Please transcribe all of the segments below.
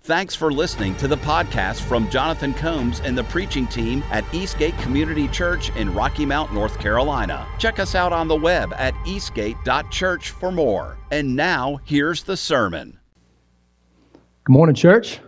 Thanks for listening to the podcast from Jonathan Combs and the preaching team at Eastgate Community Church in Rocky Mount, North Carolina. Check us out on the web at eastgate.church for more. And now, here's the sermon. Good morning, church.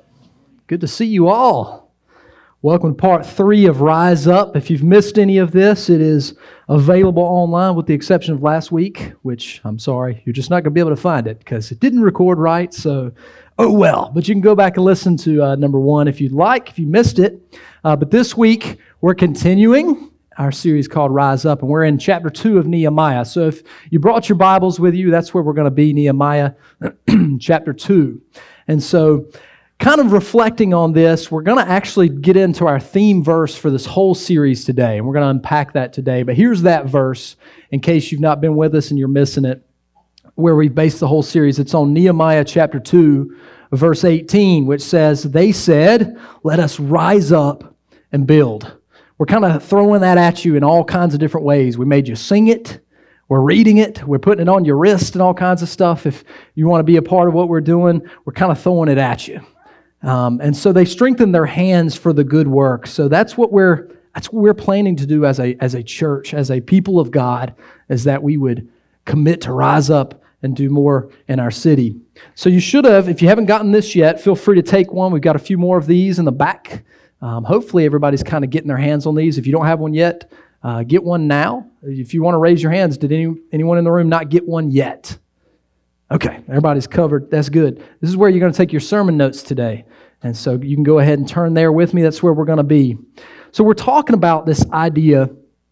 Good to see you all. Welcome to part 3 of Rise Up. If you've missed any of this, it is available online with the exception of last week, which I'm sorry, you're just not going to be able to find it because it didn't record right, so oh well. But you can go back and listen to number 1 if you'd like, if you missed it. But this week, we're continuing our series called Rise Up, and we're in chapter 2 of Nehemiah. So if you brought your Bibles with you, that's where we're going to be, Nehemiah chapter 2. And so kind of reflecting on this, we're going to actually get into our theme verse for this whole series today, and we're going to unpack that today. But here's that verse, in case you've not been with us and you're missing it, where we based the whole series. It's on Nehemiah chapter 2, verse 18, which says, "They said, 'Let us rise up and build.'" We're kind of throwing that at you in all kinds of different ways. We made you sing it. We're reading it. We're putting it on your wrist and all kinds of stuff. If you want to be a part of what we're doing, we're kind of throwing it at you. And so they strengthened their hands for the good work. So that's what we're planning to do as a church, as a people of God, is that we would commit to rise up and do more in our city. So you should have, if you haven't gotten this yet, feel free to take one. We've got a few more of these in the back. Hopefully everybody's kind of getting their hands on these. If you don't have one yet, get one now. If you want to raise your hands, did anyone in the room not get one yet? Okay, everybody's covered. That's good. This is where you're going to take your sermon notes today. And so you can go ahead and turn there with me. That's where we're going to be. So we're talking about this idea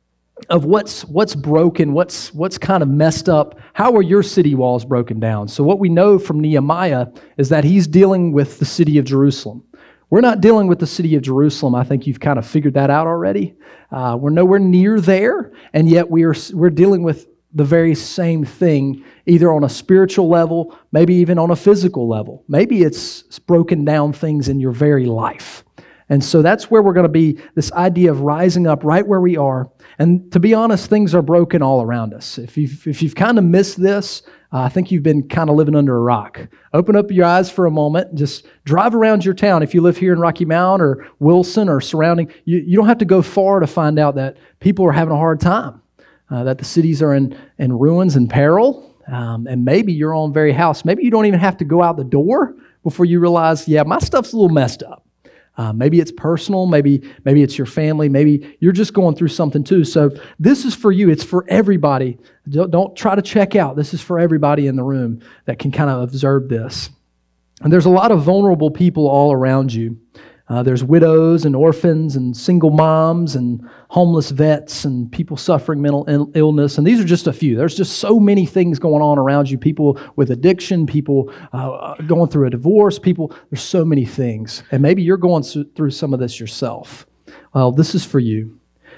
of what's broken, what's kind of messed up. How are your city walls broken down? So what we know from Nehemiah is that he's dealing with the city of Jerusalem. We're not dealing with the city of Jerusalem. I think you've kind of figured that out already. We're nowhere near there, and yet we're dealing with the very same thing, either on a spiritual level, maybe even on a physical level. Maybe it's broken down things in your very life. And so that's where we're going to be, this idea of rising up right where we are. And to be honest, things are broken all around us. If you've kind of missed this, I think you've been kind of living under a rock. Open up your eyes for a moment. Just drive around your town. If you live here in Rocky Mount or Wilson or surrounding, you don't have to go far to find out that people are having a hard time, that the cities are in ruins and peril, and maybe your own very house. Maybe you don't even have to go out the door before you realize, yeah, my stuff's a little messed up. Maybe it's personal, maybe it's your family, maybe you're just going through something too. So this is for you. It's for everybody. Don't try to check out. This is for everybody in the room that can kind of observe this. And there's a lot of vulnerable people all around you. There's widows and orphans and single moms and homeless vets and people suffering mental illness. And these are just a few. There's just so many things going on around you. People with addiction, people going through a divorce, there's so many things. And maybe you're going through some of this yourself. Well, this is for you.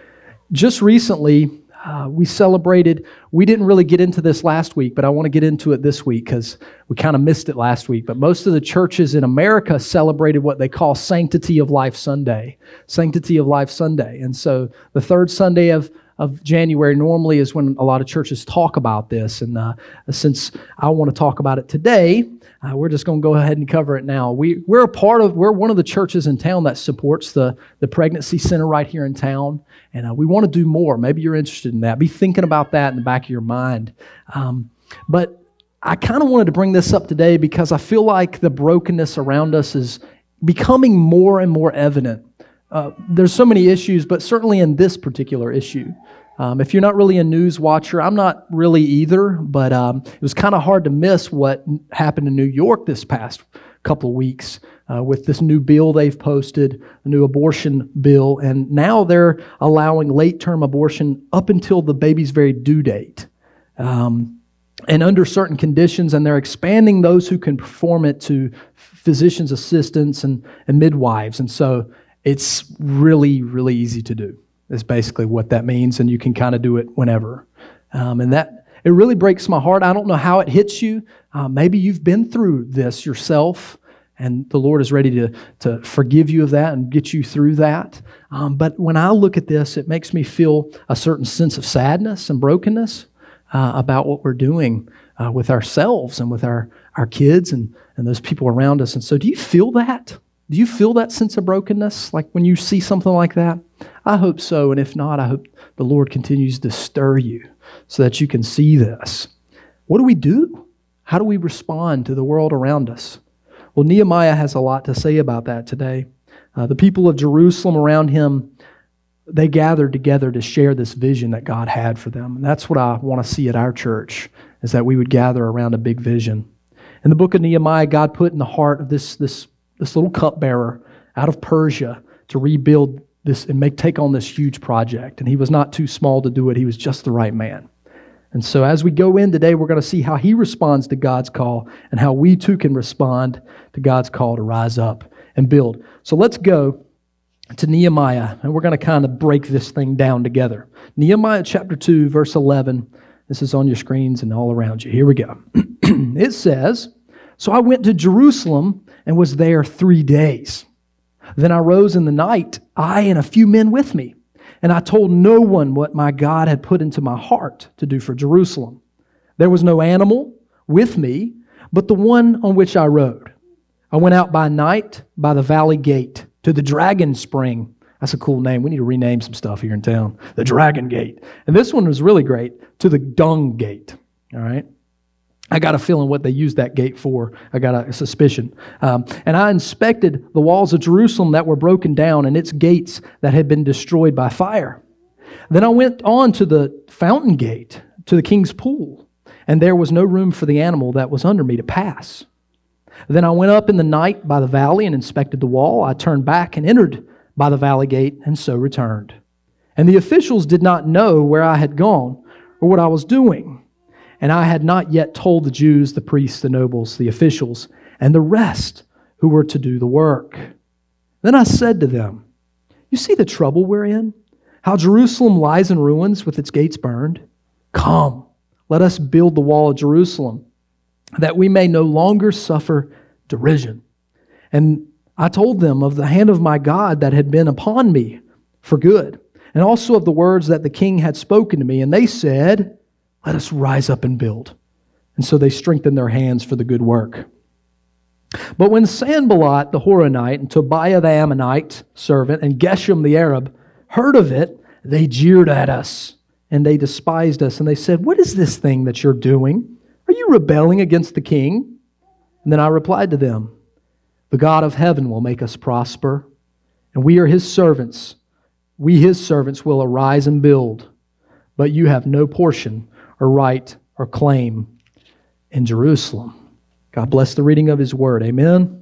Just recently, we celebrated, we didn't really get into this last week, but I want to get into it this week because we kind of missed it last week. But most of the churches in America celebrated what they call Sanctity of Life Sunday. Sanctity of Life Sunday. And so the third Sunday of January normally is when a lot of churches talk about this. And since I want to talk about it today, we're just going to go ahead and cover it now. We're one of the churches in town that supports the pregnancy center right here in town. And we want to do more. Maybe you're interested in that. Be thinking about that in the back of your mind. But I kind of wanted to bring this up today because I feel like the brokenness around us is becoming more and more evident. There's so many issues, but certainly in this particular issue. If you're not really a news watcher, I'm not really either, but it was kind of hard to miss what happened in New York this past couple of weeks with this new bill they've posted, a new abortion bill, and now they're allowing late-term abortion up until the baby's very due date. And under certain conditions, and they're expanding those who can perform it to physician's assistants and midwives. And so it's really, really easy to do. Is basically what that means, and you can kind of do it whenever. And that, it really breaks my heart. I don't know how it hits you. Maybe you've been through this yourself, and the Lord is ready to forgive you of that and get you through that. But when I look at this, it makes me feel a certain sense of sadness and brokenness about what we're doing with ourselves and with our kids and and those people around us. And so do you feel that? Do you feel that sense of brokenness, like when you see something like that? I hope so, and if not, I hope the Lord continues to stir you so that you can see this. What do we do? How do we respond to the world around us? Well, Nehemiah has a lot to say about that today. The people of Jerusalem around him, they gathered together to share this vision that God had for them. And that's what I want to see at our church, is that we would gather around a big vision. In the book of Nehemiah, God put in the heart of this little cupbearer out of Persia to rebuild this and take on this huge project. And he was not too small to do it. He was just the right man. And so as we go in today, we're going to see how he responds to God's call and how we too can respond to God's call to rise up and build. So let's go to Nehemiah, and we're going to kind of break this thing down together. Nehemiah chapter 2, verse 11. This is on your screens and all around you. Here we go. It says, "So I went to Jerusalem and was there 3 days. Then I rose in the night, I and a few men with me, and I told no one what my God had put into my heart to do for Jerusalem. There was no animal with me, but the one on which I rode. I went out by night by the valley gate to the Dragon Spring." That's a cool name. We need to rename some stuff here in town. The Dragon Gate. And this one was really great. To the Dung Gate. All right? I got a feeling what they used that gate for. I got a suspicion. And I inspected the walls of Jerusalem that were broken down and its gates that had been destroyed by fire. Then I went on to the Fountain Gate, to the King's Pool, and there was no room for the animal that was under me to pass. Then I went up in the night by the valley and inspected the wall. I turned back and entered by the valley gate, and so returned. And the officials did not know where I had gone or what I was doing. And I had not yet told the Jews, the priests, the nobles, the officials, and the rest who were to do the work. Then I said to them, "You see the trouble we're in? How Jerusalem lies in ruins with its gates burned? Come, let us build the wall of Jerusalem, that we may no longer suffer derision." And I told them of the hand of my God that had been upon me for good, and also of the words that the king had spoken to me. And they said, "Let us rise up and build." And so they strengthened their hands for the good work. But when Sanballat the Horonite and Tobiah the Ammonite servant and Geshem the Arab heard of it, they jeered at us and they despised us. And they said, "What is this thing that you're doing? Are you rebelling against the king?" And then I replied to them, "The God of heaven will make us prosper, and we are his servants. We, his servants, will arise and build. But you have no portion or right or claim in Jerusalem." God bless the reading of his word. Amen.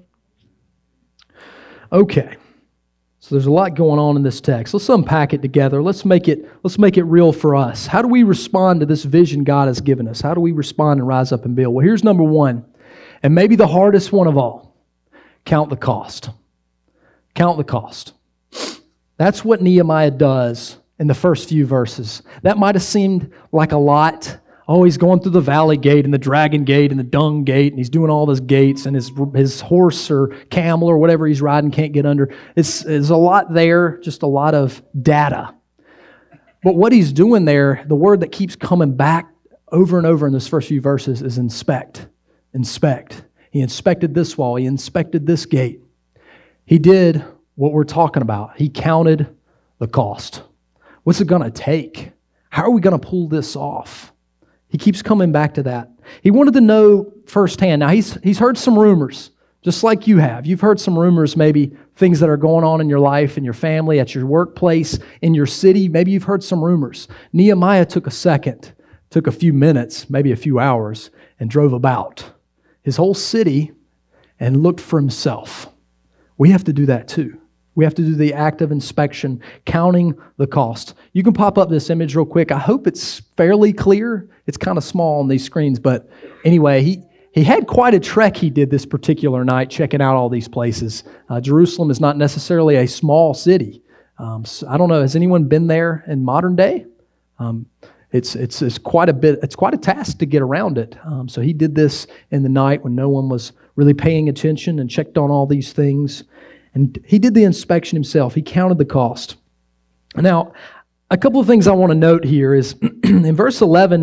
Okay. So there's a lot going on in this text. Let's unpack it together. Let's make it real for us. How do we respond to this vision God has given us? How do we respond and rise up and build? Well, here's number one, and maybe the hardest one of all. Count the cost. Count the cost. That's what Nehemiah does in the first few verses. That might have seemed like a lot. Oh, he's going through the valley gate and the dragon gate and the dung gate, and he's doing all those gates, and his horse or camel or whatever he's riding can't get under. It's a lot there, just a lot of data. But what he's doing there, the word that keeps coming back over and over in those first few verses is inspect. Inspect. He inspected this wall. He inspected this gate. He did what we're talking about. He counted the cost. What's it going to take? How are we going to pull this off? He keeps coming back to that. He wanted to know firsthand. Now, he's heard some rumors, just like you have. You've heard some rumors, maybe things that are going on in your life, in your family, at your workplace, in your city. Maybe you've heard some rumors. Nehemiah took a second, took a few minutes, maybe a few hours, and drove about his whole city and looked for himself. We have to do that too. We have to do the act of inspection, counting the cost. You can pop up this image real quick. I hope it's fairly clear. It's kind of small on these screens, but anyway, he had quite a trek he did this particular night, checking out all these places. Jerusalem is not necessarily a small city. So I don't know, has anyone been there in modern day? It's quite a bit. It's quite a task to get around it. So he did this in the night when no one was really paying attention and checked on all these things. And he did the inspection himself. He counted the cost. Now, a couple of things I want to note here is in verse 11,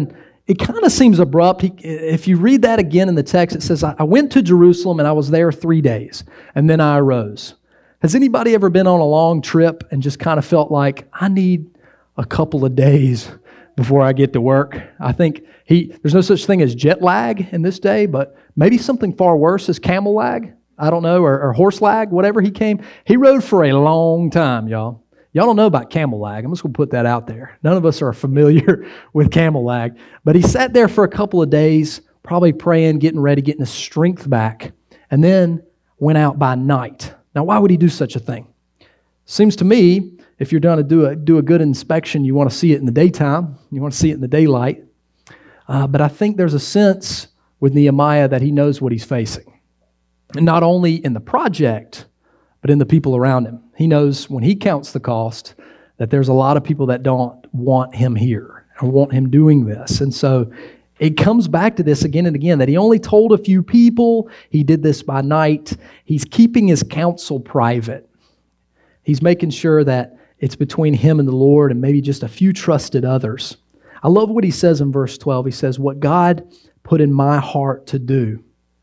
it kind of seems abrupt. If you read that again in the text, it says, I went to Jerusalem and I was there 3 days, and then I arose. Has anybody ever been on a long trip and just kind of felt like, I need a couple of days before I get to work? I think there's no such thing as jet lag in this day, but maybe something far worse is camel lag. I don't know, or horse lag, whatever he came. He rode for a long time, y'all. Y'all don't know about camel lag. I'm just going to put that out there. None of us are familiar with camel lag. But he sat there for a couple of days, probably praying, getting ready, getting his strength back, and then went out by night. Now, why would he do such a thing? Seems to me, if you're going to do a good inspection, you want to see it in the daytime. You want to see it in the daylight. But I think there's a sense with Nehemiah that he knows what he's facing. And not only in the project, but in the people around him. He knows when he counts the cost that there's a lot of people that don't want him here or want him doing this. And so it comes back to this again and again, that he only told a few people. He did this by night. He's keeping his counsel private. He's making sure that it's between him and the Lord and maybe just a few trusted others. I love what he says in verse 12. He says, what God put in my heart to do.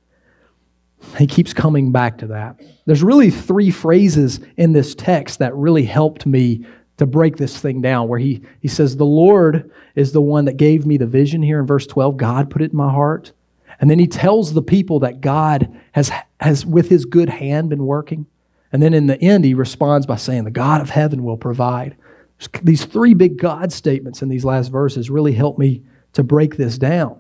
He keeps coming back to that. There's really 3 phrases in this text that really helped me to break this thing down, where he says, the Lord is the one that gave me the vision here in verse 12. God put it in my heart. And then he tells the people that God has with his good hand been working. And then in the end, he responds by saying, the God of heaven will provide. These 3 big God statements in these last verses really helped me to break this down.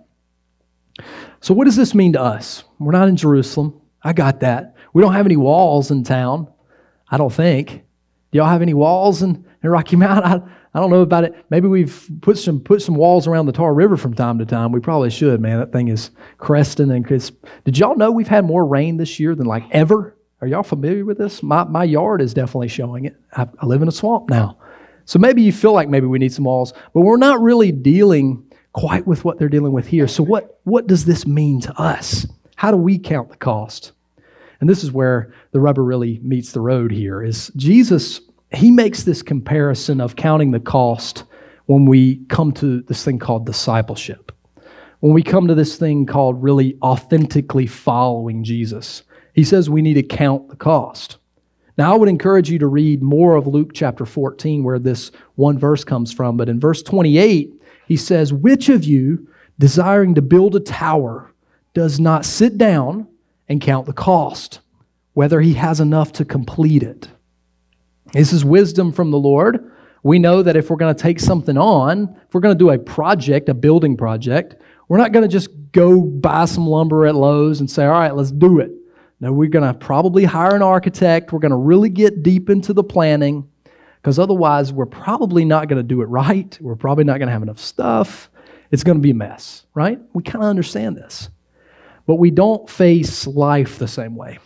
So what does this mean to us? We're not in Jerusalem. I got that. We don't have any walls in town, I don't think. Do y'all have any walls in Rocky Mount? I don't know about it. Maybe we've put some walls around the Tar River from time to time. We probably should, man. That thing is cresting and crisp. Did y'all know we've had more rain this year than like ever? Are y'all familiar with this? My yard is definitely showing it. I live in a swamp now. So maybe you feel like maybe we need some walls, but we're not really dealing quite with what they're dealing with here. So what does this mean to us? How do we count the cost? And this is where the rubber really meets the road here, is Jesus, he makes this comparison of counting the cost when we come to this thing called discipleship. When we come to this thing called really authentically following Jesus, he says we need to count the cost. Now, I would encourage you to read more of Luke chapter 14, where this one verse comes from. But in verse 28, he says, which of you, desiring to build a tower, does not sit down and count the cost, whether he has enough to complete it? This is wisdom from the Lord. We know that if we're going to take something on, if we're going to do a project, a building project, we're not going to just go buy some lumber at Lowe's and say, all right, let's do it. No, we're going to probably hire an architect. We're going to really get deep into the planning, because otherwise we're probably not going to do it right. We're probably not going to have enough stuff. It's going to be a mess, right? We kind of understand this. But we don't face life the same way.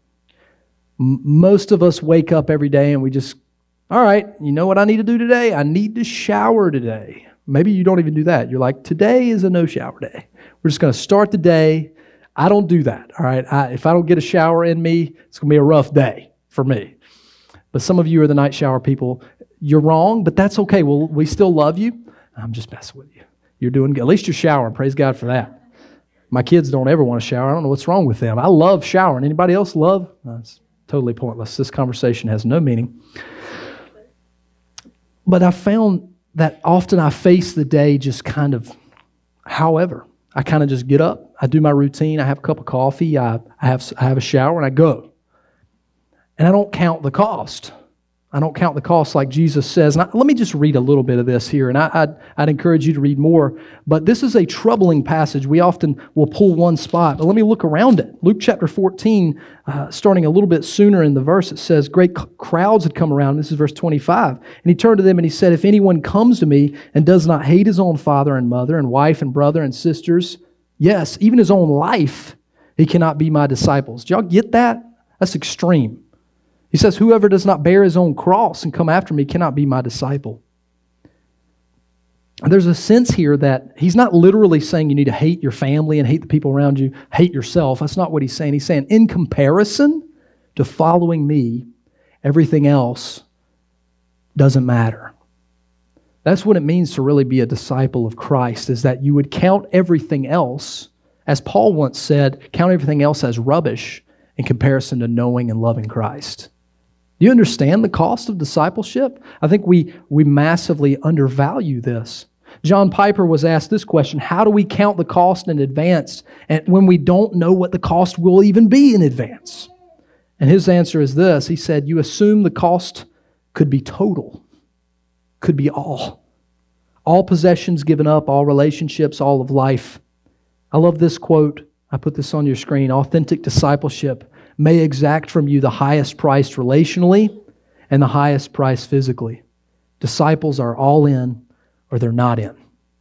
Most of us wake up every day and we just, all right, you know what I need to do today? I need to shower today. Maybe you don't even do that. You're like, today is a no shower day. We're just going to start the day. I don't do that, all right? If I don't get a shower in me, it's going to be a rough day for me. But some of you are the night shower people. You're wrong, but that's okay. We still love you. I'm just messing with you. You're doing good. At least you're showering. Praise God for that. My kids don't ever want to shower. I don't know what's wrong with them. I love showering. Anybody else love? No, it's totally pointless. This conversation has no meaning. But I found that often I face the day just kind of however. I kind of just get up. I do my routine. I have a cup of coffee. I have a shower and I go. And I don't count the cost. I don't count the cost like Jesus says. And let me just read a little bit of this here, and I'd encourage you to read more. But this is a troubling passage. We often will pull one spot, but let me look around it. Luke chapter 14, starting a little bit sooner in the verse, it says, great crowds had come around. This is verse 25. And he turned to them and he said, if anyone comes to me and does not hate his own father and mother and wife and brother and sisters, yes, even his own life, he cannot be my disciples. Do y'all get that? That's extreme. He says, whoever does not bear his own cross and come after me cannot be my disciple. There's a sense here that he's not literally saying you need to hate your family and hate the people around you, hate yourself. That's not what he's saying. He's saying in comparison to following me, everything else doesn't matter. That's what it means to really be a disciple of Christ, is that you would count everything else, as Paul once said, count everything else as rubbish in comparison to knowing and loving Christ. Do you understand the cost of discipleship? I think we massively undervalue this. John Piper was asked this question: how do we count the cost in advance and when we don't know what the cost will even be in advance? And his answer is this. He said, you assume the cost could be total, could be all. All possessions given up, all relationships, all of life. I love this quote. I put this on your screen. Authentic discipleship may exact from you the highest price relationally and the highest price physically. Disciples are all in or they're not in.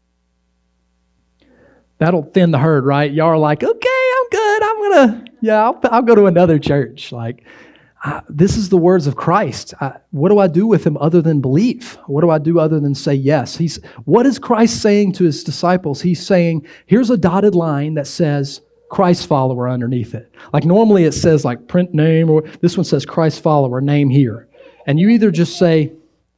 That'll thin the herd, right? Y'all are like, okay, I'm good. I'll go to another church. This is the words of Christ. What do I do with him other than believe? What do I do other than say yes? What is Christ saying to his disciples? He's saying, here's a dotted line that says Christ follower underneath it. Like normally it says like print name, or this one says Christ follower, name here. And you either just say,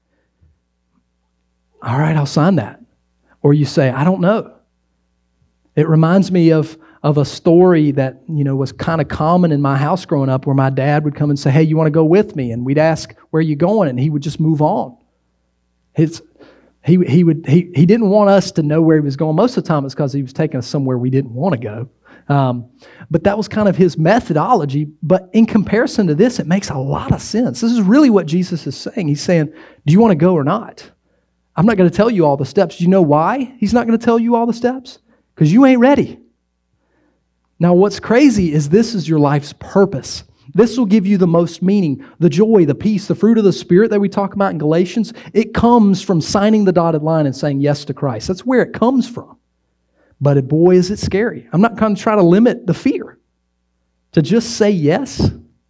all right, I'll sign that. Or you say, I don't know. It reminds me of a story that, was kind of common in my house growing up, where my dad would come and say, hey, you want to go with me? And we'd ask, where are you going? And he would just move on. He didn't want us to know where he was going. Most of the time it's because he was taking us somewhere we didn't want to go. But that was kind of his methodology. But in comparison to this, it makes a lot of sense. This is really what Jesus is saying. He's saying, do you want to go or not? I'm not going to tell you all the steps. Do you know why he's not going to tell you all the steps? Because you ain't ready. Now, what's crazy is this is your life's purpose. This will give you the most meaning, the joy, the peace, the fruit of the Spirit that we talk about in Galatians. It comes from signing the dotted line and saying yes to Christ. That's where it comes from. But boy, is it scary. I'm not going to try to limit the fear. To just say yes,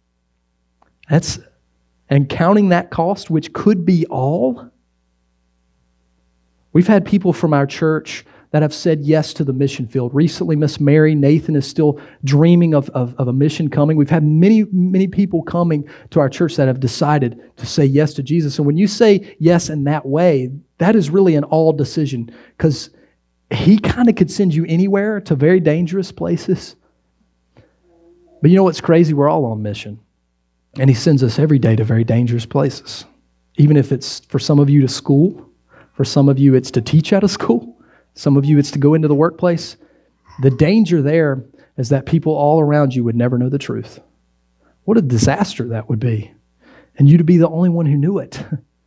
and counting that cost, which could be all. We've had people from our church that have said yes to the mission field. Recently, Miss Mary Nathan is still dreaming of a mission coming. We've had many people coming to our church that have decided to say yes to Jesus. And when you say yes in that way, that is really an all decision, because he kind of could send you anywhere to very dangerous places. But you know what's crazy? We're all on mission. And he sends us every day to very dangerous places. Even if it's for some of you to school, for some of you it's to teach out of school, some of you it's to go into the workplace. The danger there is that people all around you would never know the truth. What a disaster that would be. And you to be the only one who knew it.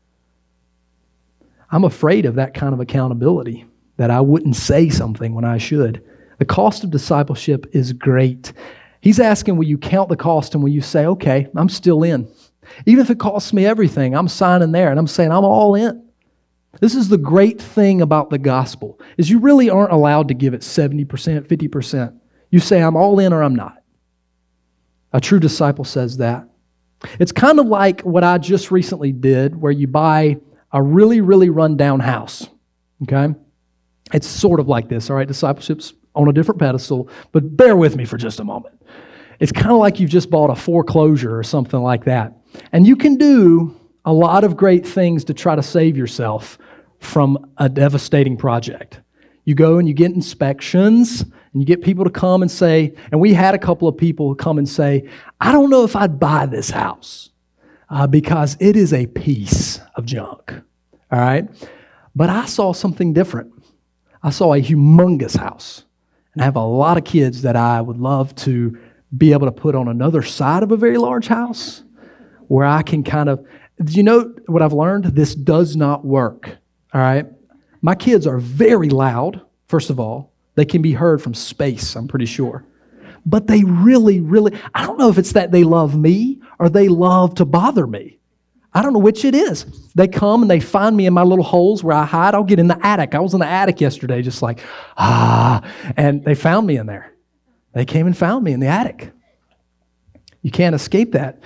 I'm afraid of that kind of accountability, that I wouldn't say something when I should. The cost of discipleship is great. He's asking, will you count the cost, and will you say, okay, I'm still in. Even if it costs me everything, I'm signing there, and I'm saying I'm all in. This is the great thing about the gospel, is you really aren't allowed to give it 70%, 50%. You say, I'm all in or I'm not. A true disciple says that. It's kind of like what I just recently did, where you buy a really, really run-down house. Okay? It's sort of like this, all right? Discipleship's on a different pedestal, but bear with me for just a moment. It's kind of like you've just bought a foreclosure or something like that. And you can do a lot of great things to try to save yourself from a devastating project. You go and you get inspections, and you get people to come and say, and we had a couple of people come and say, I don't know if I'd buy this house because it is a piece of junk. All right? But I saw something different. I saw a humongous house. And I have a lot of kids that I would love to be able to put on another side of a very large house where I can kind of, do you know what I've learned? This does not work, all right? My kids are very loud, first of all. They can be heard from space, I'm pretty sure. But they really, I don't know if it's that they love me or they love to bother me. I don't know which it is. They come and they find me in my little holes where I hide. I'll get in the attic. I was in the attic yesterday just like, and they found me in there. They came and found me in the attic. You can't escape that.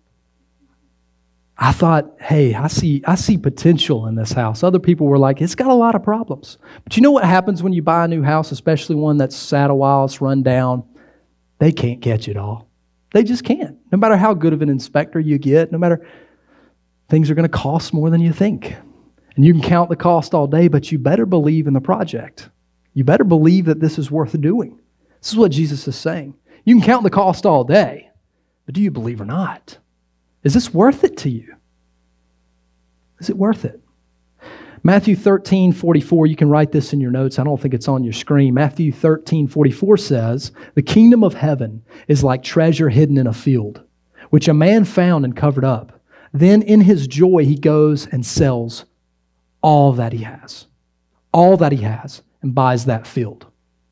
I thought, hey, I see potential in this house. Other people were like, it's got a lot of problems. But you know what happens when you buy a new house, especially one that's sat a while, it's run down? They can't catch it all. They just can't. No matter how good of an inspector you get, no matter, things are going to cost more than you think. And you can count the cost all day, but you better believe in the project. You better believe that this is worth doing. This is what Jesus is saying. You can count the cost all day, but do you believe or not? Is this worth it to you? Is it worth it? Matthew 13:44, you can write this in your notes. I don't think it's on your screen. Matthew 13:44 says, "The kingdom of heaven is like treasure hidden in a field, which a man found and covered up. Then in his joy he goes and sells all that he has, and buys that field."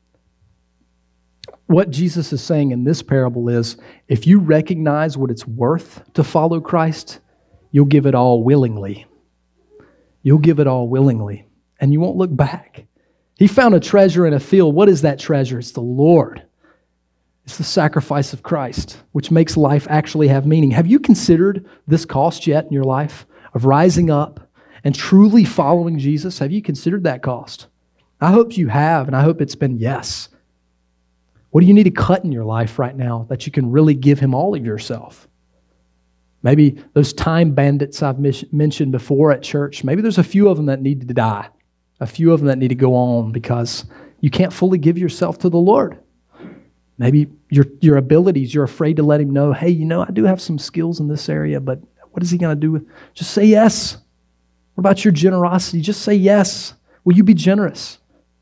What Jesus is saying in this parable is, if you recognize what it's worth to follow Christ, you'll give it all willingly. You'll give it all willingly, and you won't look back. He found a treasure in a field. What is that treasure? It's the Lord. It's the sacrifice of Christ, which makes life actually have meaning. Have you considered this cost yet in your life of rising up and truly following Jesus? Have you considered that cost? I hope you have, and I hope it's been yes. What do you need to cut in your life right now that you can really give Him all of yourself? Maybe those time bandits I've mentioned before at church, maybe there's a few of them that need to die, a few of them that need to go on because you can't fully give yourself to the Lord. Maybe your abilities, you're afraid to let Him know, hey, I do have some skills in this area, but what is He going to do? Just say yes. What about your generosity? Just say yes. Will you be generous?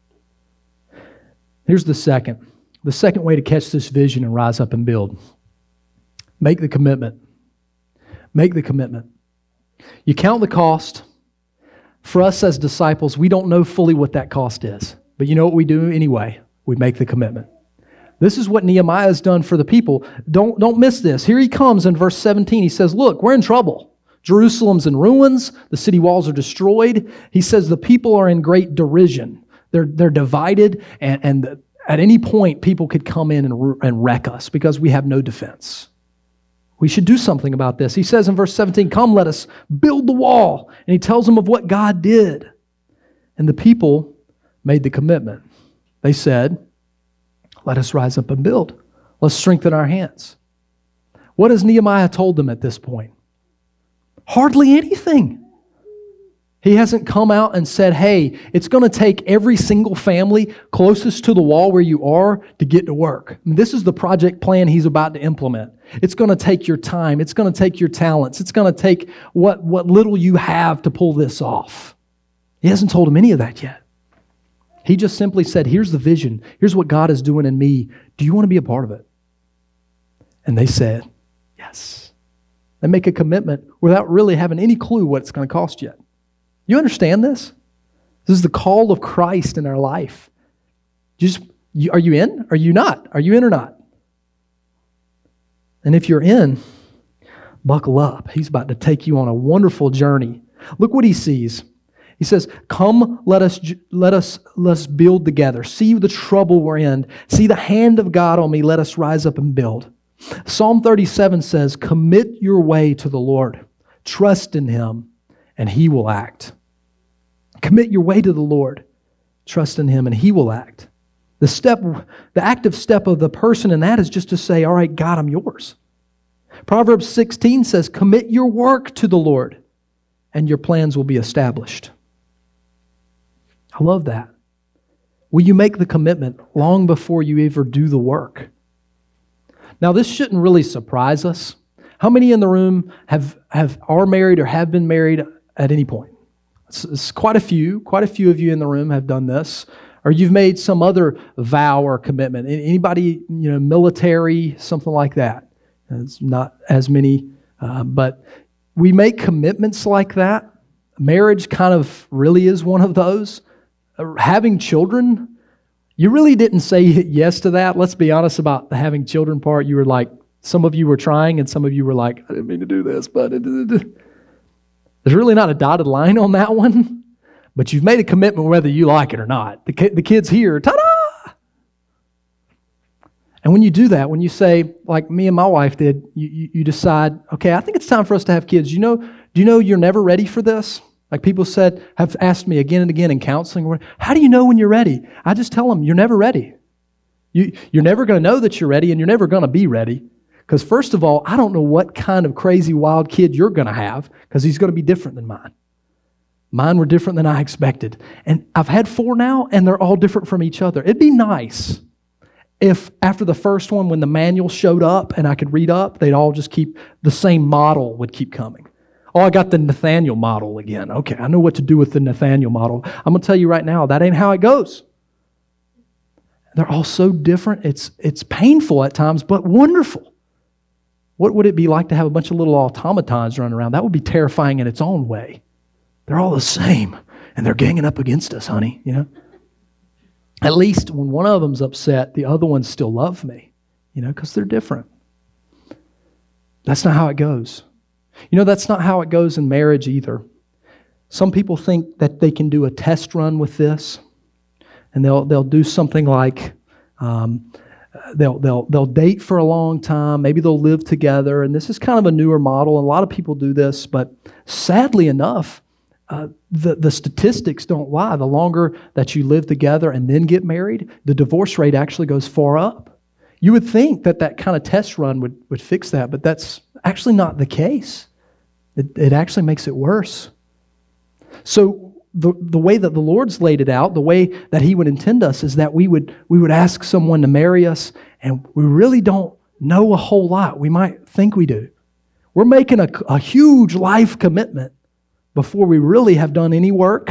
Here's the second. The second way to catch this vision and rise up and build. Make the commitment. Make the commitment. You count the cost. For us as disciples, we don't know fully what that cost is. But you know what we do anyway? We make the commitment. This is what Nehemiah has done for the people. Don't miss this. Here he comes in verse 17. He says, look, we're in trouble. Jerusalem's in ruins. The city walls are destroyed. He says the people are in great derision. They're divided, and at any point, people could come in and wreck us because we have no defense. We should do something about this. He says in verse 17, come, let us build the wall. And he tells them of what God did. And the people made the commitment. They said, let us rise up and build. Let's strengthen our hands. What has Nehemiah told them at this point? Hardly anything. He hasn't come out and said, hey, it's going to take every single family closest to the wall where you are to get to work. This is the project plan he's about to implement. It's going to take your time. It's going to take your talents. It's going to take what little you have to pull this off. He hasn't told them any of that yet. He just simply said, here's the vision. Here's what God is doing in me. Do you want to be a part of it? And they said, yes. They make a commitment without really having any clue what it's going to cost yet. You understand this? This is the call of Christ in our life. Are you in? Are you not? Are you in or not? And if you're in, buckle up. He's about to take you on a wonderful journey. Look what he sees. He says, come, let us build together. See the trouble we're in. See the hand of God on me. Let us rise up and build. Psalm 37 says, commit your way to the Lord. Trust in Him, and He will act. Commit your way to the Lord. Trust in Him, and He will act. The active step of the person in that is just to say, all right, God, I'm yours. Proverbs 16 says, commit your work to the Lord, and your plans will be established. I love that. Will you make the commitment long before you ever do the work? Now, this shouldn't really surprise us. How many in the room are married or have been married at any point? It's quite a few. Quite a few of you in the room have done this. Or you've made some other vow or commitment. Anybody, military, something like that. It's not as many, but we make commitments like that. Marriage kind of really is one of those. Having children, you really didn't say yes to that. Let's be honest about the having children part. You were like, some of you were trying and some of you were like, I didn't mean to do this, but there's really not a dotted line on that one. But you've made a commitment whether you like it or not. The kid's here, ta-da! And when you do that, when you say, like me and my wife did, you decide, okay, I think it's time for us to have kids. Do you know you're never ready for this? Like people have asked me again and again in counseling, how do you know when you're ready? I just tell them, you're never ready. You're never going to know that you're ready, and you're never going to be ready. Because first of all, I don't know what kind of crazy wild kid you're going to have, because he's going to be different than mine. Mine were different than I expected. And I've had 4 now, and they're all different from each other. It'd be nice if after the first one, when the manual showed up and I could read up, they'd all just keep, the same model would keep coming. Oh, I got the Nathaniel model again. Okay, I know what to do with the Nathaniel model. I'm going to tell you right now, that ain't how it goes. They're all so different. It's painful at times, but wonderful. What would it be like to have a bunch of little automatons running around? That would be terrifying in its own way. They're all the same, and they're ganging up against us, honey. You know. At least when one of them's upset, the other ones still love me, you know, because they're different. That's not how it goes. You know, that's not how it goes in marriage either. Some people think that they can do a test run with this, and they'll do something like they'll date for a long time. Maybe they'll live together, and this is kind of a newer model. And a lot of people do this, but sadly enough, the statistics don't lie. The longer that you live together and then get married, the divorce rate actually goes far up. You would think that kind of test run would fix that, but that's actually not the case. It actually makes it worse. So the way that the Lord's laid it out, the way that He would intend us, is that we would ask someone to marry us, and we really don't know a whole lot. We might think we do. We're making a huge life commitment before we really have done any work.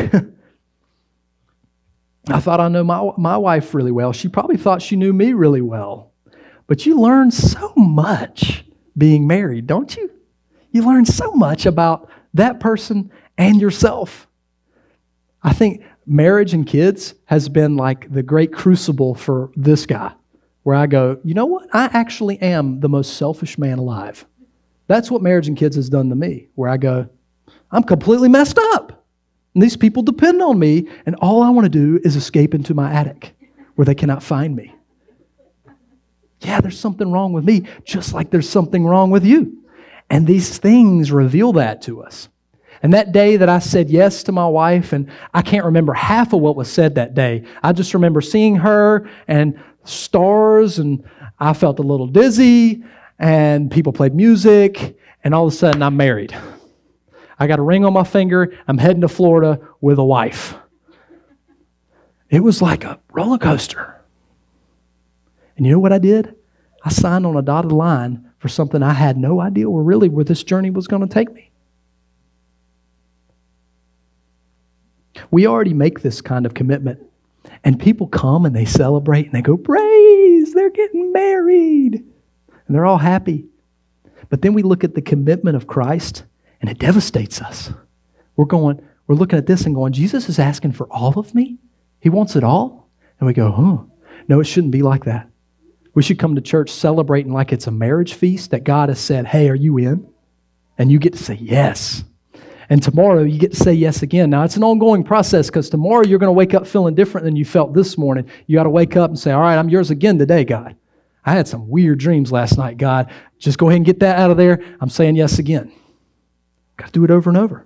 I thought I know my wife really well. She probably thought she knew me really well. But you learn so much being married, don't you? You learn so much about that person and yourself. I think marriage and kids has been like the great crucible for this guy, where I go, you know what? I actually am the most selfish man alive. That's what marriage and kids has done to me, where I go, I'm completely messed up. And these people depend on me, and all I want to do is escape into my attic where they cannot find me. Yeah, there's something wrong with me, just like there's something wrong with you. And these things reveal that to us. And that day that I said yes to my wife, and I can't remember half of what was said that day. I just remember seeing her and stars, and I felt a little dizzy, and people played music, and all of a sudden I'm married. I got a ring on my finger. I'm heading to Florida with a wife. It was like a roller coaster. And you know what I did? I signed on a dotted line for something I had no idea where this journey was going to take me. We already make this kind of commitment. And people come and they celebrate and they go, praise, they're getting married. And they're all happy. But then we look at the commitment of Christ, and it devastates us. We're looking at this and going, Jesus is asking for all of me? He wants it all? And we go, no, it shouldn't be like that. We should come to church celebrating like it's a marriage feast, that God has said, hey, are you in? And you get to say yes. And tomorrow you get to say yes again. Now, it's an ongoing process, because tomorrow you're going to wake up feeling different than you felt this morning. You got to wake up and say, all right, I'm yours again today, God. I had some weird dreams last night, God. Just go ahead and get that out of there. I'm saying yes again. Got to do it over and over.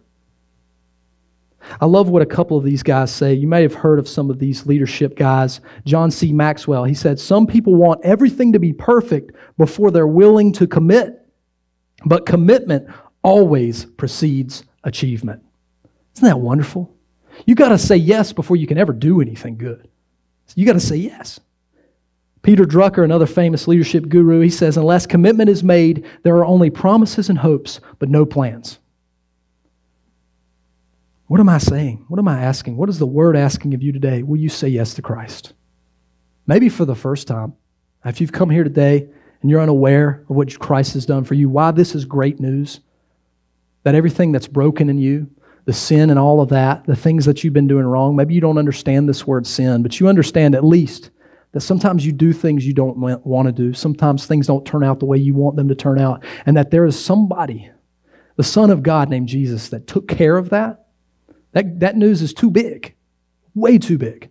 I love what a couple of these guys say. You may have heard of some of these leadership guys. John C. Maxwell, he said, some people want everything to be perfect before they're willing to commit. But commitment always precedes achievement. Isn't that wonderful? You got to say yes before you can ever do anything good. So you got to say yes. Peter Drucker, another famous leadership guru, he says, unless commitment is made, there are only promises and hopes, but no plans. What am I saying? What am I asking? What is the Word asking of you today? Will you say yes to Christ? Maybe for the first time. If you've come here today and you're unaware of what Christ has done for you, why this is great news, that everything that's broken in you, the sin and all of that, the things that you've been doing wrong, maybe you don't understand this word sin, but you understand at least that sometimes you do things you don't want to do. Sometimes things don't turn out the way you want them to turn out. And that there is somebody, the Son of God named Jesus, that took care of that. That news is too big, way too big.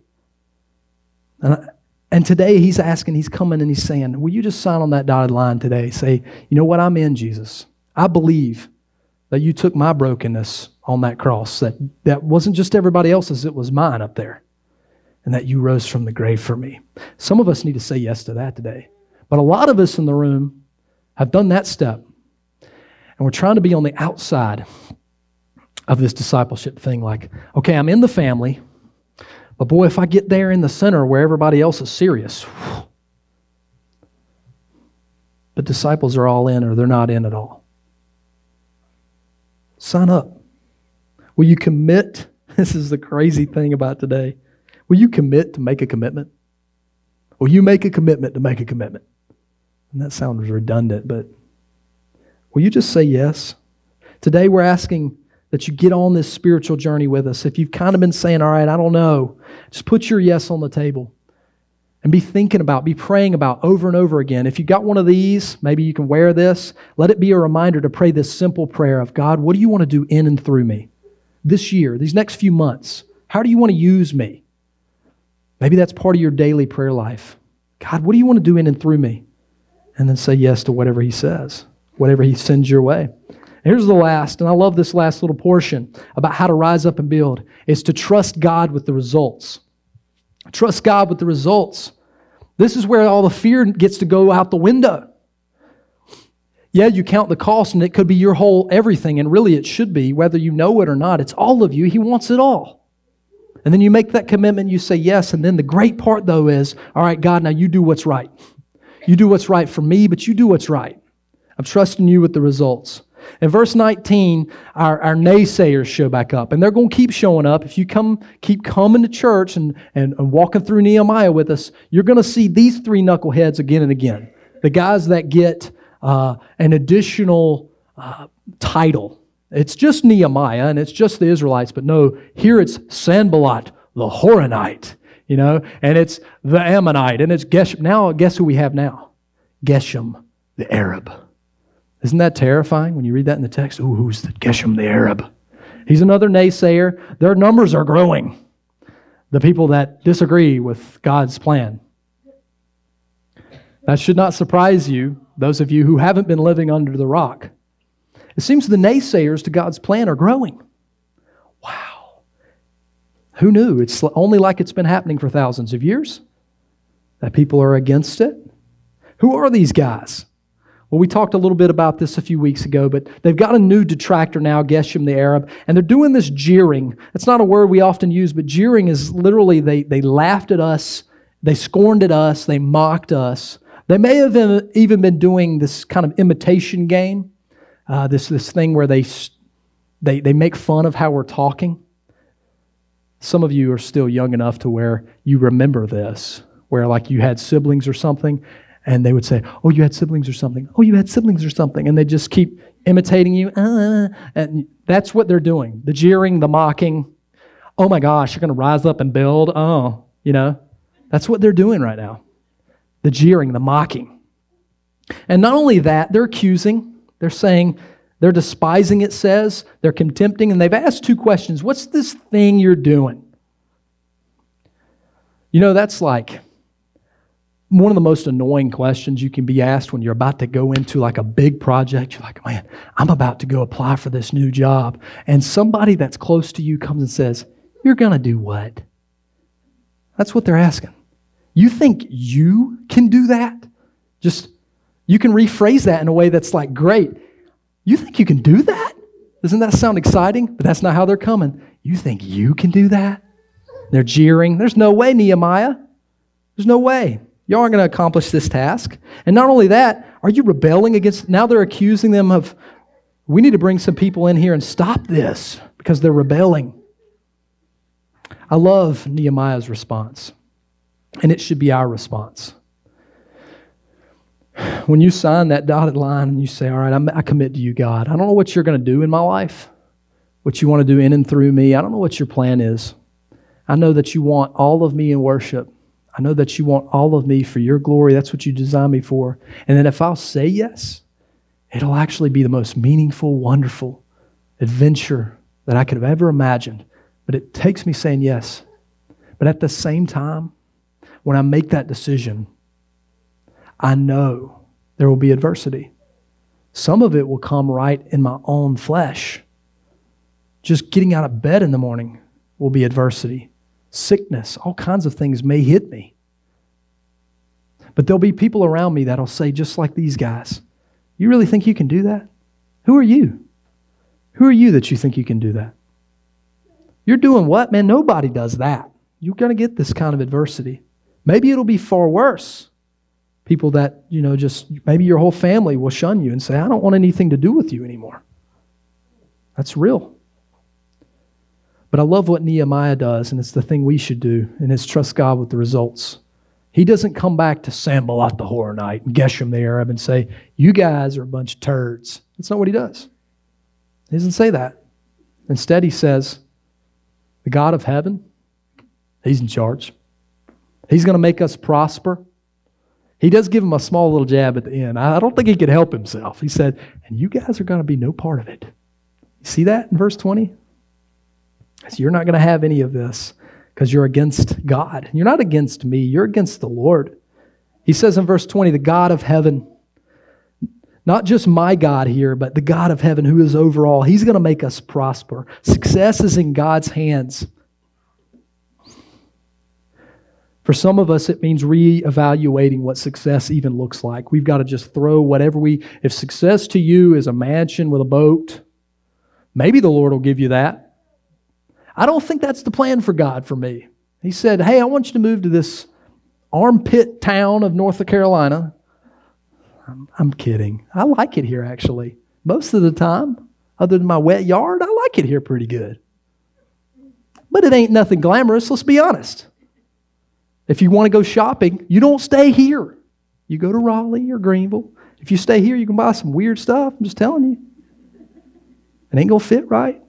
And today he's coming and he's saying, will you just sign on that dotted line today? Say, you know what, I'm in, Jesus. I believe that you took my brokenness on that cross, that wasn't just everybody else's, it was mine up there. And that you rose from the grave for me. Some of us need to say yes to that today. But a lot of us in the room have done that step. And we're trying to be on the outside of this discipleship thing. Like, okay, I'm in the family, but boy, if I get there in the center where everybody else is serious, but disciples are all in or they're not in at all. Sign up. Will you commit? This is the crazy thing about today. Will you commit to make a commitment? Will you make a commitment to make a commitment? And that sounds redundant, but will you just say yes? Today we're asking that you get on this spiritual journey with us. If you've kind of been saying, all right, I don't know, just put your yes on the table and be thinking about, be praying about over and over again. If you got one of these, maybe you can wear this. Let it be a reminder to pray this simple prayer of, God, what do you want to do in and through me this year, these next few months? How do you want to use me? Maybe that's part of your daily prayer life. God, what do you want to do in and through me? And then say yes to whatever He says, whatever He sends your way. Here's the last, and I love this last little portion about how to rise up and build, is to trust God with the results. Trust God with the results. This is where all the fear gets to go out the window. Yeah, you count the cost, and it could be your whole everything, and really it should be, whether you know it or not. It's all of you. He wants it all. And then you make that commitment, you say yes, and then the great part, though, is, all right, God, now you do what's right. You do what's right for me, but you do what's right. I'm trusting you with the results. In verse 19, our naysayers show back up, and they're going to keep showing up. If you keep coming to church and walking through Nehemiah with us, you're going to see these three knuckleheads again and again. The guys that get an additional title. It's just Nehemiah, and it's just the Israelites, but no, here it's Sanballat, the Horonite, and it's the Ammonite, and it's Geshem. Now, guess who we have now? Geshem, the Arab. Isn't that terrifying when you read that in the text? Ooh, who's the Geshem the Arab? He's another naysayer. Their numbers are growing. The people that disagree with God's plan. That should not surprise you, those of you who haven't been living under the rock. It seems the naysayers to God's plan are growing. Wow. Who knew? It's only like it's been happening for thousands of years that people are against it. Who are these guys? Well, we talked a little bit about this a few weeks ago, but they've got a new detractor now, Geshem the Arab, and they're doing this jeering. It's not a word we often use, but jeering is literally they laughed at us, they scorned at us, they mocked us. They may have even been doing this kind of imitation game, this thing where they make fun of how we're talking. Some of you are still young enough to where you remember this, where like you had siblings or something, and they would say, oh, you had siblings or something. Oh, you had siblings or something. And they just keep imitating you. And that's what they're doing. The jeering, the mocking. Oh my gosh, you're going to rise up and build. Oh, that's what they're doing right now. The jeering, the mocking. And not only that, they're accusing. They're saying, they're despising, it says. They're contempting. And they've asked two questions. What's this thing you're doing? That's like one of the most annoying questions you can be asked when you're about to go into like a big project. You're like, man, I'm about to go apply for this new job. And somebody that's close to you comes and says, you're going to do what? That's what they're asking. You think you can do that? You can rephrase that in a way that's like, great. You think you can do that? Doesn't that sound exciting? But that's not how they're coming. You think you can do that? They're jeering. There's no way, Nehemiah. There's no way. You aren't going to accomplish this task. And not only that, are you rebelling against... Now they're accusing them of, we need to bring some people in here and stop this because they're rebelling. I love Nehemiah's response. And it should be our response. When you sign that dotted line and you say, all right, I commit to you, God. I don't know what you're going to do in my life, what you want to do in and through me. I don't know what your plan is. I know that you want all of me in worship. I know that you want all of me for your glory. That's what you designed me for. And then if I'll say yes, it'll actually be the most meaningful, wonderful adventure that I could have ever imagined. But it takes me saying yes. But at the same time, when I make that decision, I know there will be adversity. Some of it will come right in my own flesh. Just getting out of bed in the morning will be adversity. Sickness, all kinds of things may hit me. But there'll be people around me that'll say, just like these guys, you really think you can do that? Who are you? Who are you that you think you can do that? You're doing what? Man, nobody does that. You're going to get this kind of adversity. Maybe it'll be far worse. People that, just maybe your whole family will shun you and say, I don't want anything to do with you anymore. That's real. But I love what Nehemiah does, and it's the thing we should do, and it's trust God with the results. He doesn't come back to Sanballat the Horonite and Geshem the Arab and say, you guys are a bunch of turds. That's not what he does. He doesn't say that. Instead, he says, the God of heaven, He's in charge. He's going to make us prosper. He does give him a small little jab at the end. I don't think he could help himself. He said, and you guys are going to be no part of it. You see that in verse 20? So you're not going to have any of this because you're against God. You're not against me. You're against the Lord. He says in verse 20, the God of heaven, not just my God here, but the God of heaven who is over all. He's going to make us prosper. Success is in God's hands. For some of us, it means reevaluating what success even looks like. We've got to just throw if success to you is a mansion with a boat, maybe the Lord will give you that. I don't think that's the plan for God for me. He said, hey, I want you to move to this armpit town of North Carolina. I'm kidding. I like it here, actually. Most of the time, other than my wet yard, I like it here pretty good. But it ain't nothing glamorous, let's be honest. If you want to go shopping, you don't stay here. You go to Raleigh or Greenville. If you stay here, you can buy some weird stuff. I'm just telling you. It ain't going to fit right.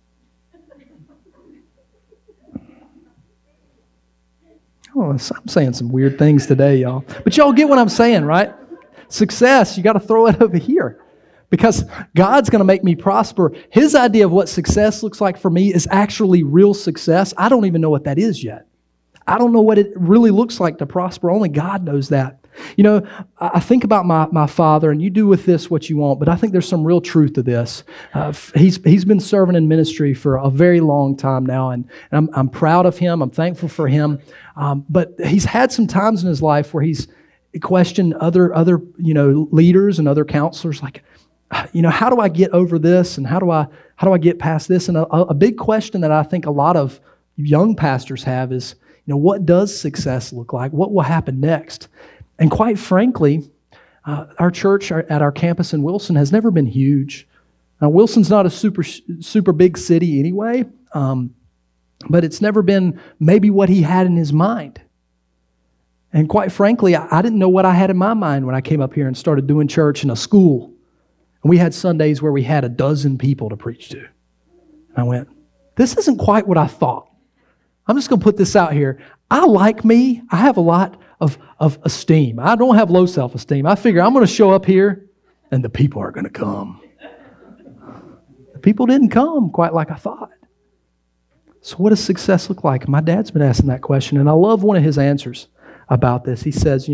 Oh, I'm saying some weird things today, y'all. But y'all get what I'm saying, right? Success, you got to throw it over here. Because God's going to make me prosper. His idea of what success looks like for me is actually real success. I don't even know what that is yet. I don't know what it really looks like to prosper. Only God knows that. I think about my father, and you do with this what you want, but I think there's some real truth to this. He's been serving in ministry for a very long time now, and I'm proud of him. I'm thankful for him. But he's had some times in his life where he's questioned other leaders and other counselors, like, how do I get over this, and how do I get past this? And a big question that I think a lot of young pastors have is, what does success look like? What will happen next? And quite frankly, our church at our campus in Wilson has never been huge. Now, Wilson's not a super big city anyway, but it's never been maybe what he had in his mind. And quite frankly, I didn't know what I had in my mind when I came up here and started doing church in a school. And we had Sundays where we had 12 people to preach to. And I went, this isn't quite what I thought. I'm just going to put this out here. I like me. I have a lot of esteem. I don't have low self-esteem. I figure I'm going to show up here and the people are going to come. The people didn't come quite like I thought. So what does success look like? My dad's been asking that question, and I love one of his answers about this. He says,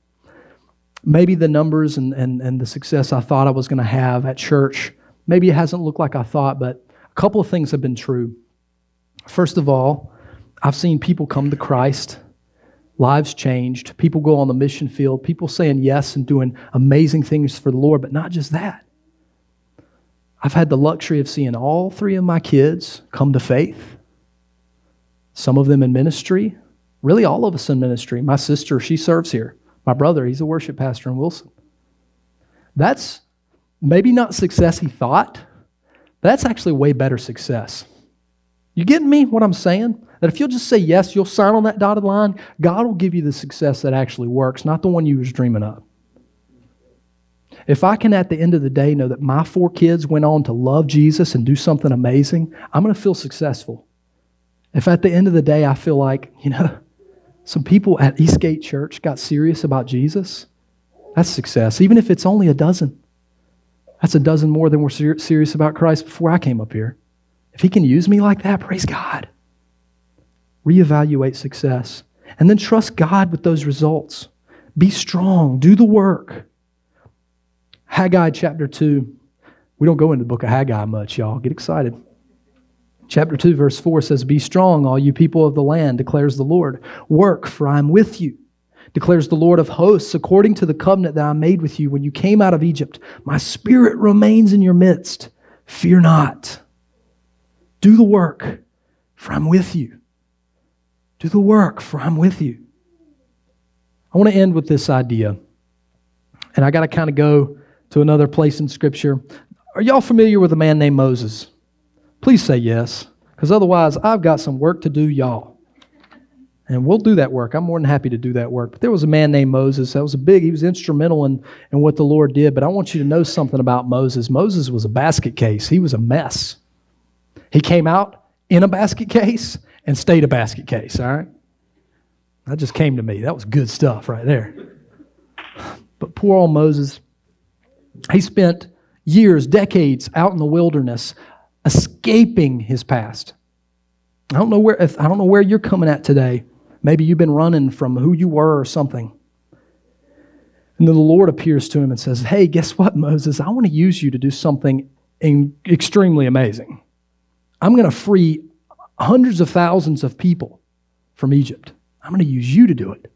maybe the numbers and the success I thought I was going to have at church, maybe it hasn't looked like I thought, but a couple of things have been true. First of all, I've seen people come to Christ, lives changed, people go on the mission field, people saying yes and doing amazing things for the Lord, but not just that. I've had the luxury of seeing all 3 of my kids come to faith, some of them in ministry, really all of us in ministry. My sister, she serves here. My brother, he's a worship pastor in Wilson. That's maybe not success he thought, but that's actually way better success. You getting me what I'm saying? That if you'll just say yes, you'll sign on that dotted line, God will give you the success that actually works, not the one you was dreaming of. If I can at the end of the day know that my 4 kids went on to love Jesus and do something amazing, I'm going to feel successful. If at the end of the day I feel like, some people at Eastgate Church got serious about Jesus, that's success. Even if it's only 12. That's 12 more than were serious about Christ before I came up here. If He can use me like that, praise God. Reevaluate success. And then trust God with those results. Be strong. Do the work. Haggai chapter 2. We don't go into the book of Haggai much, y'all. Get excited. Chapter 2, verse 4 says, "Be strong, all you people of the land, declares the Lord. Work, for I am with you, declares the Lord of hosts, according to the covenant that I made with you when you came out of Egypt. My spirit remains in your midst. Fear not. Do the work, for I'm with you. Do the work, for I'm with you. I want to end with this idea. And I got to kind of go to another place in Scripture. Are y'all familiar with a man named Moses? Please say yes, because otherwise I've got some work to do, y'all. And we'll do that work. I'm more than happy to do that work. But there was a man named Moses. He was instrumental in what the Lord did. But I want you to know something about Moses. Moses was a basket case. He was a mess. He came out in a basket case and stayed a basket case, all right? That just came to me. That was good stuff right there. But poor old Moses, he spent years, decades out in the wilderness escaping his past. I don't know where you're coming at today. Maybe you've been running from who you were or something. And then the Lord appears to him and says, hey, guess what, Moses? I want to use you to do something extremely amazing. I'm going to free hundreds of thousands of people from Egypt. I'm going to use you to do it.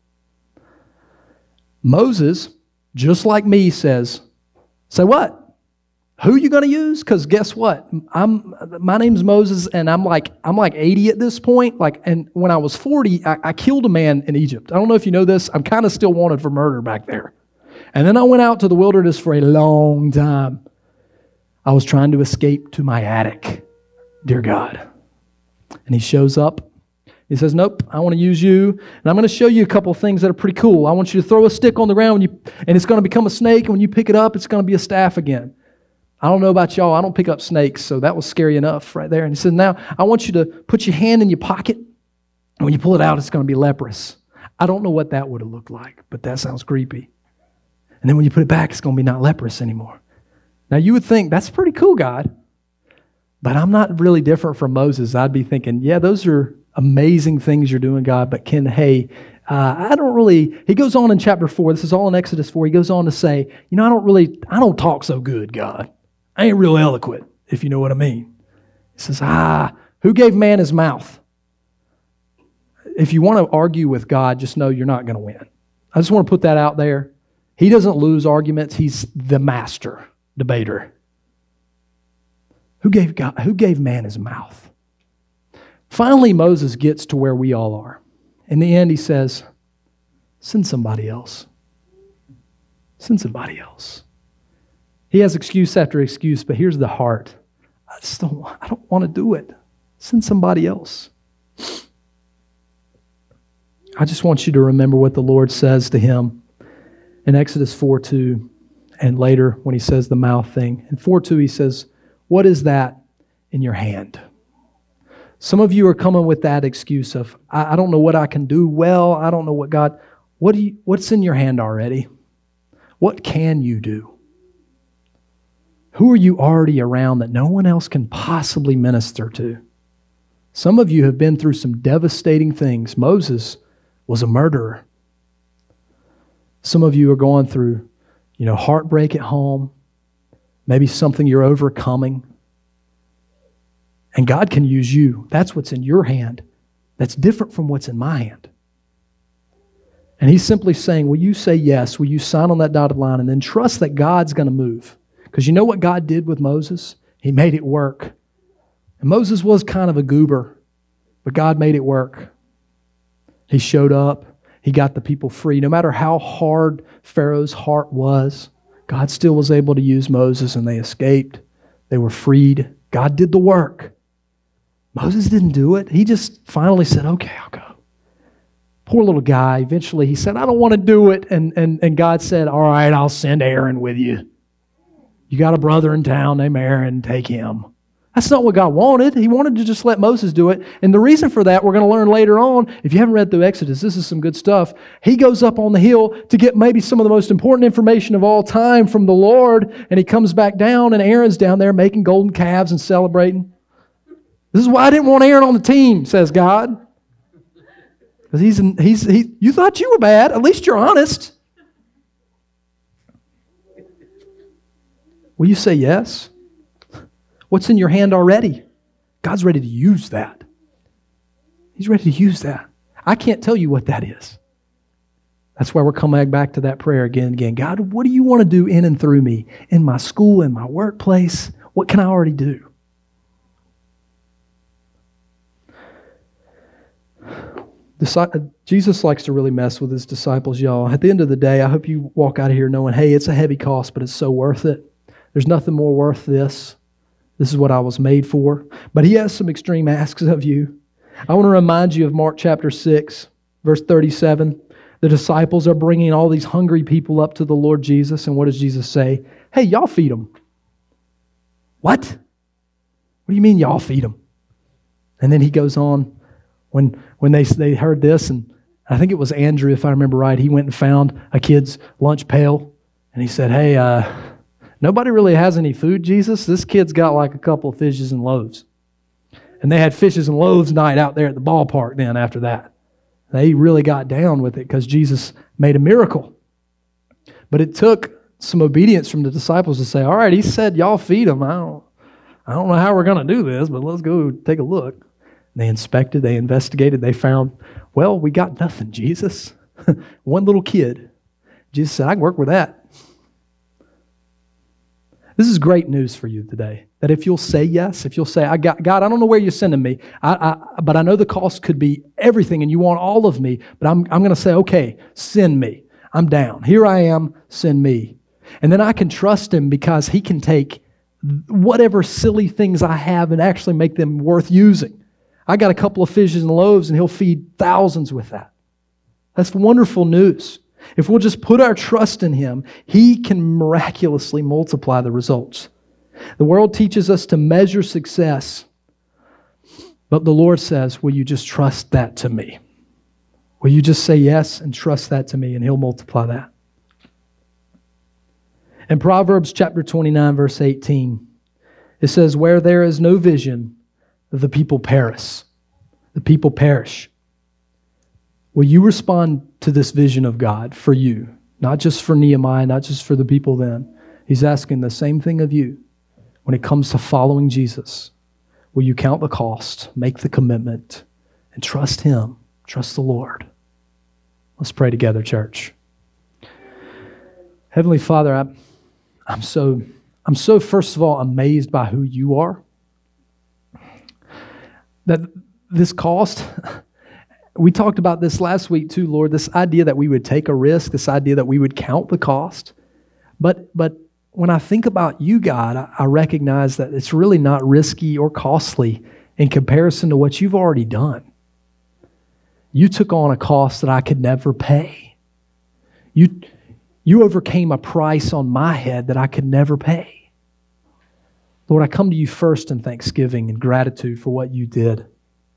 Moses, just like me, says, say what? Who are you going to use? Because guess what? My name's Moses, and I'm like 80 at this point. And when I was 40, I killed a man in Egypt. I don't know if you know this. I'm kind of still wanted for murder back there. And then I went out to the wilderness for a long time. I was trying to escape to my attic, dear God. And he shows up. He says, nope, I want to use you, and I'm going to show you a couple of things that are pretty cool. I want you to throw a stick on the ground, and it's going to become a snake, and when you pick it up, it's going to be a staff again. I don't know about y'all. I don't pick up snakes, so that was scary enough right there. And he said, now, I want you to put your hand in your pocket, and when you pull it out, it's going to be leprous. I don't know what that would have looked like, but that sounds creepy. And then when you put it back, it's going to be not leprous anymore. Now, you would think, that's pretty cool, God. But I'm not really different from Moses. I'd be thinking, yeah, those are amazing things you're doing, God, but I don't really, he goes on in chapter 4, this is all in Exodus 4, he goes on to say, I don't talk so good, God. I ain't real eloquent, if you know what I mean. He says, who gave man his mouth? If you want to argue with God, just know you're not going to win. I just want to put that out there. He doesn't lose arguments. He's the master debater. Who gave man his mouth? Finally, Moses gets to where we all are. In the end, he says, send somebody else. Send somebody else. He has excuse after excuse, but here's the heart. I don't want to do it. Send somebody else. I just want you to remember what the Lord says to him in Exodus 4:2, and later when he says the mouth thing. In 4:2, he says, what is that in your hand? Some of you are coming with that excuse of, I don't know what I can do well. I don't know what God, what's in your hand already? What can you do? Who are you already around that no one else can possibly minister to? Some of you have been through some devastating things. Moses was a murderer. Some of you are going through, heartbreak at home, maybe something you're overcoming. And God can use you. That's what's in your hand. That's different from what's in my hand. And he's simply saying, will you say yes? Will you sign on that dotted line and then trust that God's going to move? Because you know what God did with Moses? He made it work. And Moses was kind of a goober, but God made it work. He showed up. He got the people free. No matter how hard Pharaoh's heart was, God still was able to use Moses, and they escaped. They were freed. God did the work. Moses didn't do it. He just finally said, okay, I'll go. Poor little guy. Eventually he said, I don't want to do it. And God said, all right, I'll send Aaron with you. You got a brother in town named Aaron, take him. That's not what God wanted. He wanted to just let Moses do it. And the reason for that, we're going to learn later on. If you haven't read through Exodus, this is some good stuff. He goes up on the hill to get maybe some of the most important information of all time from the Lord. And he comes back down, and Aaron's down there making golden calves and celebrating. This is why I didn't want Aaron on the team, says God. Because you thought you were bad. At least you're honest. Will you say yes? What's in your hand already? God's ready to use that. He's ready to use that. I can't tell you what that is. That's why we're coming back to that prayer again and again. God, what do you want to do in and through me? In my school, in my workplace? What can I already do? Jesus likes to really mess with his disciples, y'all. At the end of the day, I hope you walk out of here knowing, hey, it's a heavy cost, but it's so worth it. There's nothing more worth this. This is what I was made for. But he has some extreme asks of you. I want to remind you of Mark chapter 6, verse 37. The disciples are bringing all these hungry people up to the Lord Jesus. And what does Jesus say? Hey, y'all feed them. What? What do you mean y'all feed them? And then he goes on. When they heard this, and I think it was Andrew, if I remember right, he went and found a kid's lunch pail. And he said, hey, nobody really has any food, Jesus. This kid's got like a couple of fishes and loaves. And they had fishes and loaves night out there at the ballpark then after that. They really got down with it because Jesus made a miracle. But it took some obedience from the disciples to say, all right, he said y'all feed them. I don't know how we're going to do this, but let's go take a look. They inspected, they investigated, they found, well, we got nothing, Jesus. One little kid. Jesus said, I can work with that. This is great news for you today. That if you'll say yes, if you'll say, God, I don't know where you're sending me, but I know the cost could be everything and you want all of me, but I'm going to say, okay, send me. I'm down. Here I am, send me. And then I can trust him because he can take whatever silly things I have and actually make them worth using. I got a couple of fishes and loaves and he'll feed thousands with that. That's wonderful news. If we'll just put our trust in him, he can miraculously multiply the results. The world teaches us to measure success, but the Lord says, will you just trust that to me? Will you just say yes and trust that to me, and he'll multiply that? In Proverbs chapter 29, verse 18, it says, where there is no vision, the people perish. The people perish. Will you respond to this vision of God for you? Not just for Nehemiah, not just for the people then. He's asking the same thing of you. When it comes to following Jesus, will you count the cost, make the commitment, and trust him, trust the Lord? Let's pray together, church. Heavenly Father, I'm so first of all amazed by who you are. That this cost, we talked about this last week too, Lord, this idea that we would take a risk, this idea that we would count the cost. But when I think about you, God, I recognize that it's really not risky or costly in comparison to what you've already done. You took on a cost that I could never pay. You overcame a price on my head that I could never pay. Lord, I come to you first in thanksgiving and gratitude for what you did.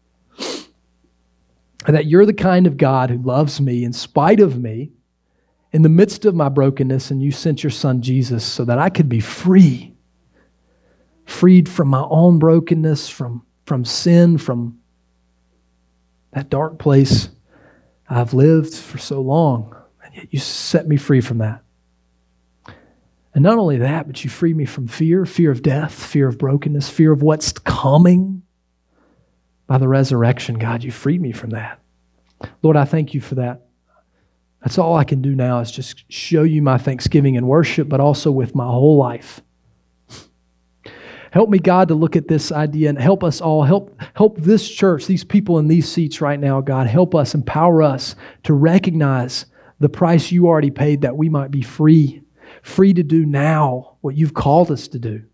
And that you're the kind of God who loves me in spite of me, in the midst of my brokenness, and you sent your son Jesus so that I could be free. Freed from my own brokenness, from sin, from that dark place I've lived for so long. And yet you set me free from that. And not only that, but you freed me from fear of death, fear of brokenness, fear of what's coming. By the resurrection, God, you freed me from that. Lord, I thank you for that. That's all I can do now is just show you my thanksgiving and worship, but also with my whole life. Help me, God, to look at this idea and help us all. Help this church, these people in these seats right now, God. Help us, empower us to recognize the price you already paid that we might be free to do now what you've called us to do.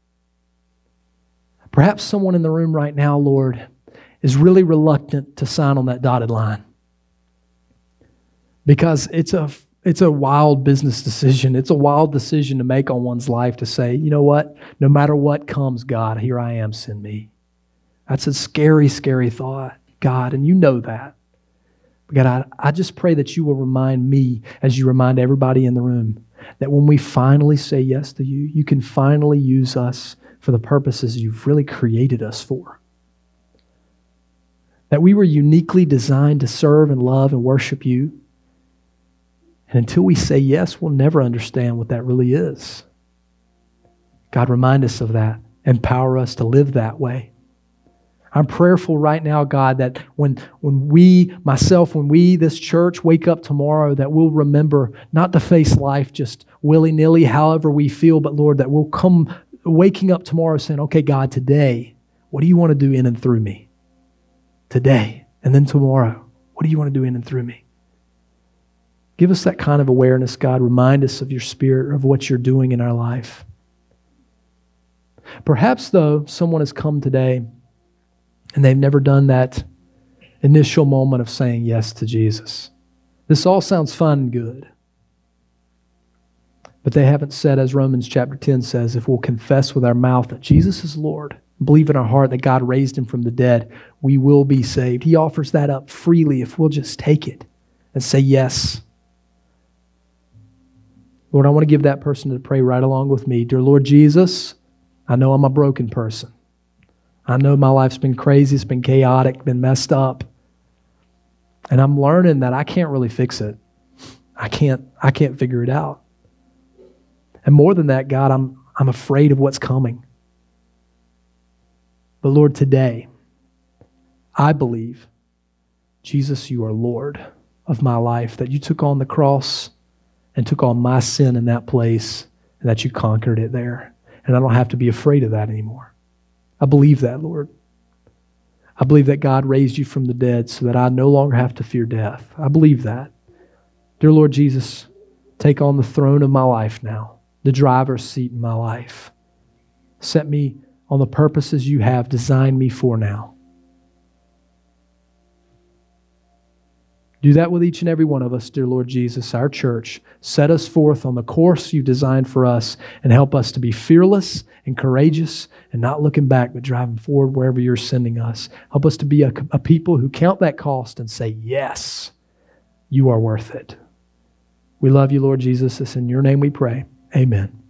Perhaps someone in the room right now, Lord, is really reluctant to sign on that dotted line because it's a wild business decision. It's a wild decision to make on one's life to say, you know what? No matter what comes, God, here I am, send me. That's a scary, scary thought, God, and you know that. But God, I just pray that you will remind me, as you remind everybody in the room, that when we finally say yes to you, you can finally use us for the purposes you've really created us for. That we were uniquely designed to serve and love and worship you. And until we say yes, we'll never understand what that really is. God, remind us of that. Empower us to live that way. I'm prayerful right now, God, that when we, this church, wake up tomorrow, that we'll remember not to face life just willy-nilly, however we feel, but Lord, that we'll come waking up tomorrow saying, okay, God, today, what do you want to do in and through me? Today, and then tomorrow. What do you want to do in and through me? Give us that kind of awareness, God. Remind us of your Spirit, of what you're doing in our life. Perhaps, though, someone has come today and they've never done that initial moment of saying yes to Jesus. This all sounds fun and good. But they haven't said, as Romans chapter 10 says, if we'll confess with our mouth that Jesus is Lord, believe in our heart that God raised him from the dead, we will be saved. He offers that up freely if we'll just take it and say yes. Lord, I want to give that person to pray right along with me. Dear Lord Jesus, I know I'm a broken person. I know my life's been crazy, it's been chaotic, been messed up. And I'm learning that I can't really fix it. I can't figure it out. And more than that, God, I'm afraid of what's coming. But Lord, today, I believe, Jesus, you are Lord of my life, that you took on the cross and took on my sin in that place, and that you conquered it there. And I don't have to be afraid of that anymore. I believe that, Lord. I believe that God raised you from the dead so that I no longer have to fear death. I believe that. Dear Lord Jesus, take on the throne of my life now, the driver's seat in my life. Set me on the purposes you have designed me for now. Do that with each and every one of us, dear Lord Jesus, our church. Set us forth on the course you've designed for us and help us to be fearless and courageous and not looking back but driving forward wherever you're sending us. Help us to be a people who count that cost and say, yes, you are worth it. We love you, Lord Jesus. It's in your name we pray. Amen.